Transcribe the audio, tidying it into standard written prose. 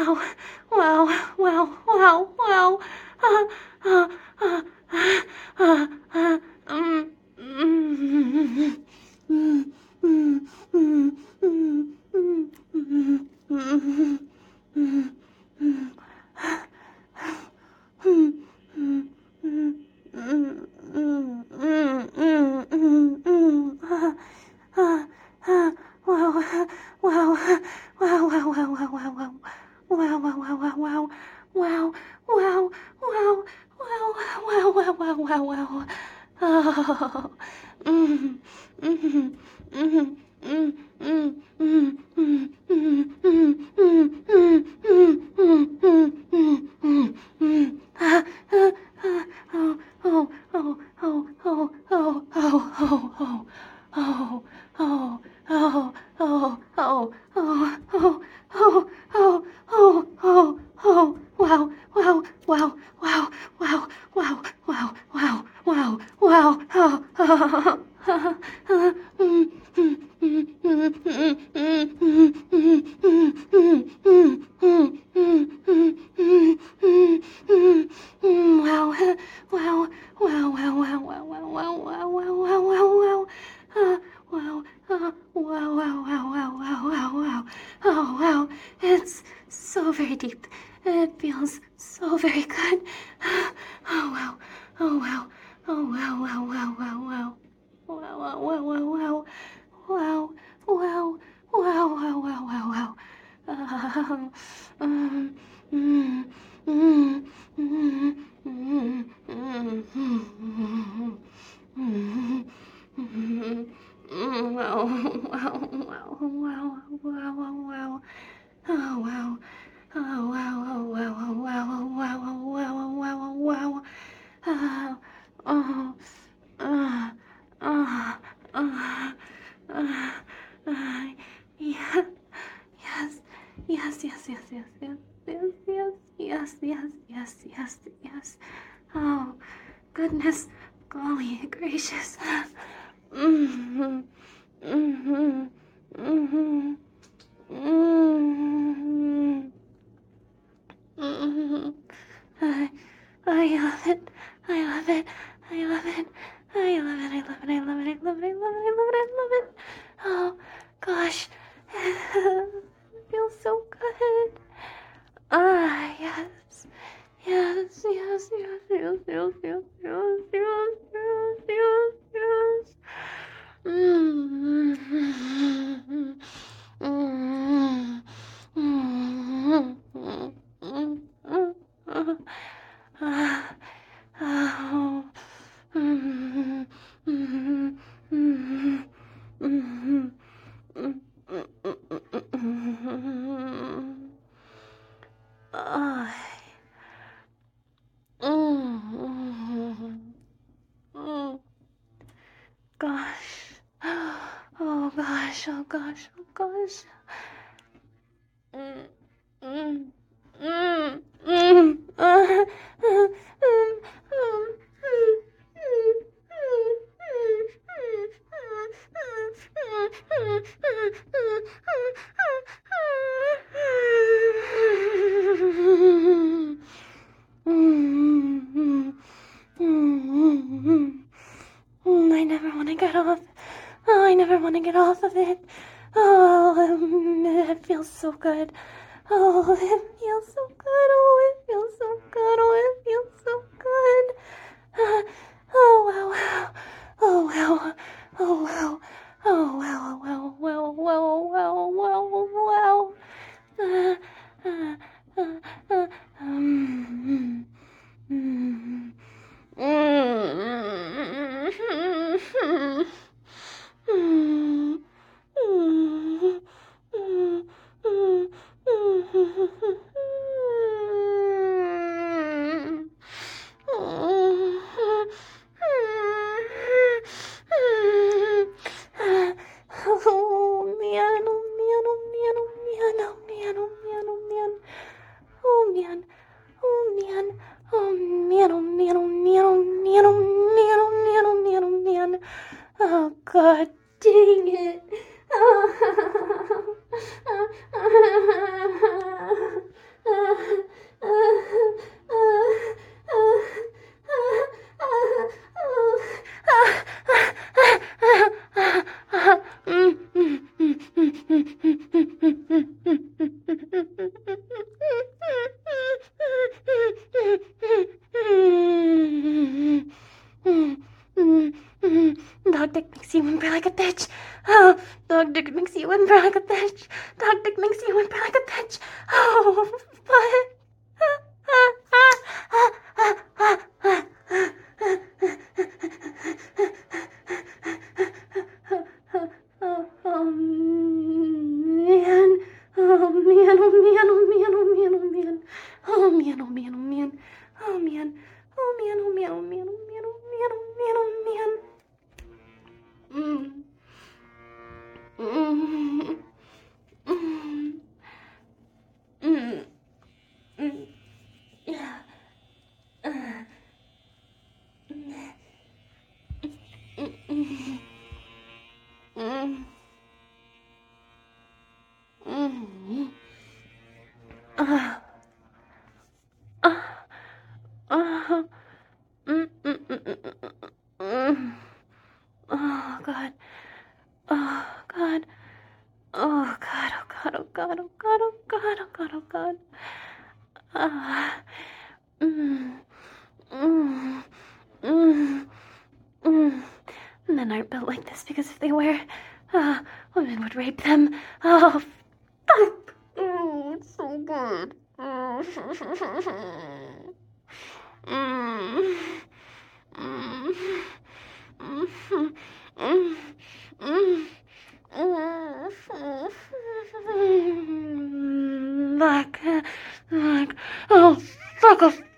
wow, wow, wow, wow. Ah, ah, ah, ah, ah, mm, mm, mm, mm, mm, mm, mm, mm, mm, mm. It's so very deep. It feels so very good. Oh wow. Oh wow. Oh wow, wow, wow, wow, wow. Wow, wow, wow, wow, wow. Wow, wow, wow, wow, wow, wow, wow. Um, mm, mm, mm, mm, wow, wow, wow, wow, wow, wow. Oh wow. Oh wow, oh wow, oh wow, oh wow, oh wow, oh wow, oh wow. Oh, oh, uh, uh, uh, yeah, yes, yes, yes, yes, yes, yes, yes, yes, yes, yes, yes, yes. Oh, goodness, golly gracious. Mm-hmm, mm-hmm, mm-hmm, mm-hmm, mm-hmm. I, I love it. I love it. I love it. I love it. I love it. I love it. I love it. I love it. I love it. I love it. Oh gosh, it feels so good. Ah yes, yes, yes, yes, yes, yes, yes, yes, yes, yes, yes, yes. Mm. Mm. Mm. Mm. Mm. Ah. Oh. Mm. Mm. Mm. Mm. Ah. Mm. Mm. Gosh. Oh gosh, oh gosh, oh gosh. Mm, mm, mm, mm, I never want to get off. Oh, I never want to get off of it. Oh, it feels so good. Oh, it feels so good. Oh, it feels so good. Oh, it feels so good. Oh, wow, wow. Oh, wow. Oh, wow. Oh, wow, wow, wow, wow, wow, wow, wow. Uh, uh, um, mm, you went by like a pitch. Oh, but. Oh man. Oh man, oh man, oh man, oh man, oh man. Oh man, oh man, oh man. Oh man. Oh man, oh man, oh man, oh man, oh man, oh man, oh man. Yeah. Oh God. Oh God. Oh God. Oh God. Oh God. Oh God. Oh God. Oh God. Oh God. Ah. Mm. Mm. Mm. Mm. Men aren't built like this because if they were, women would rape them. Oh, fuck. Oh, it's so good. Mm. Mm. Mm. Mm. Mm. Mm. Like, oh, fuck off.